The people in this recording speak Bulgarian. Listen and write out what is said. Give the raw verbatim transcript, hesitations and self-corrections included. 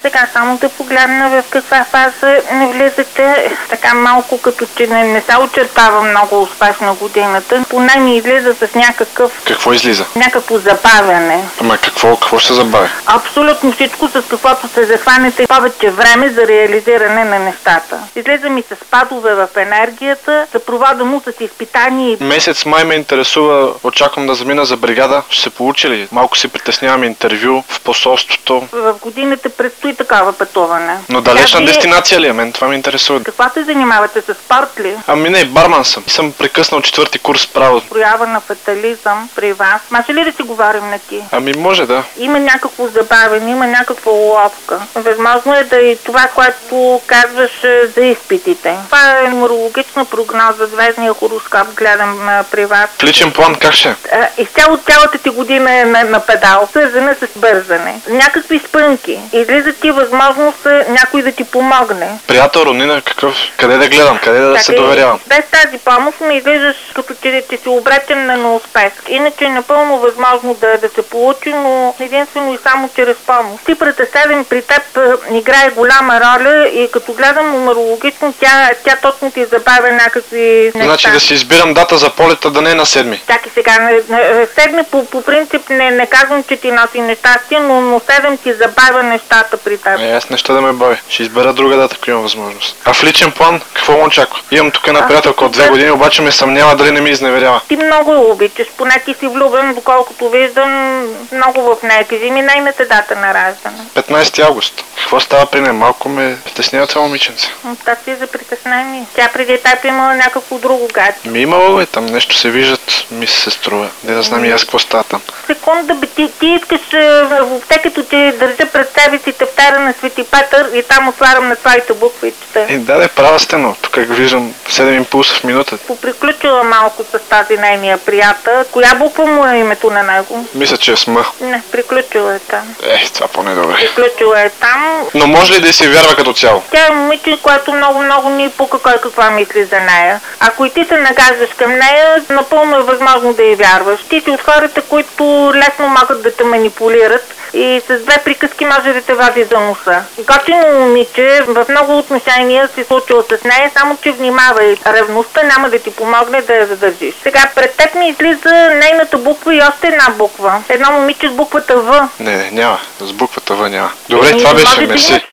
Сега само да погледна в каква фаза не влизате. Така малко като че не, не се очертава много успешна годината. Поне ми излиза с някакъв... Какво излиза? Някакво забавяне. Ама какво, какво ще се забави? Абсолютно всичко, с каквото се захванете повече време за реализиране на нещата. Излиза ми с спадове в енергията, съпроводено с изпитания. Месец май ме интересува, очаквам да замина за бригада. Ще се получи ли? Малко си притеснявам интервю в посолството. В годината предстои такава пътуване. Но далечна Тя дестинация ли е? Мен това ме интересува. Каква се занимавате, с спорт ли? Ами не, барман съм. И съм прекъснал четвърти курс право. Проява на фатализъм при вас. Може ли да си говорим на ти? Ами може да. Има някакво забавене, има някаква уловка. Възможно е да и това, което казваш за изпитите. Това е нумерологична прогноза, звездния хороскоп, гледам а, при вас. В личен план как ще? А, изцяло цялата ти година е на, на педал, свързана с бързане. Някакви спънки. Излиза ти възможност някой да ти помогне. Приятел, роднина, какъв? Къде да гледам? Къде да, да се доверявам? Без тази помощ не излизаш като че ти си обречен на неуспех. Иначе е напълно възможно да, да се получи, но единствено и само чрез помощ. Цифрата седем при теб играе голяма роля и като гледам нумерологично, тя, тя точно ти забавя някакви неща. Значи да си избирам дата за полета, да не е на седми. Чакай сега, на, на, седми по, по принцип не, не казвам, че ти носи нещастие, но, но седем ти забавя нещата при теб. Е, аз неща да ме бави. Ще избера друга дата, ако имам възможност. А в личен план, какво му очаква? Имам тук една приятелка от две години, обаче ме съмнява дали не ми изневерява. Ти много я обичаш, поне ти си влюбен, доколкото виждам много в нея. Кажи ми нейната дата на раждане. петнайсети август. Какво става при нея? Малко ме притеснява това момиченце. Так си за притеснение. Тя преди теб имала някакво друго гадже. Ми имало е, там нещо се виждат, ми се струва. Не да знам и аз какво става там. Секунда, бе, ти, ти искаш въобще като ти държа пред себе си тефтера на Свети Петър и там отварям на твоите буквичета. Е, да, да, права сте, но тук виждам седем импулса в минута. Поприключила малко с тази нейния приятел. Коя буква му е името на него? Мисля, че е с М. Не, приключила е там. Е, това поне добре. Приключила е там. Но може ли да й се вярва като цяло? Тя е момиче, което много-много ни пука кой каква мисли за нея. Ако и ти се нагаждаш към нея, напълно е възможно да й вярваш. Ти си от хората, които лесно могат да те манипулират и с две приказки може да те вади за носа. Готино момиче, в много отношения си случило с нея, само че внимавай. Ревността няма да ти помогне да я задържиш. Сега пред теб ми излиза нейната буква и още една буква. Едно момиче с буквата В. Не, не, няма. С буквата В няма. Добре, Еми, това беше, може да мерси. имаш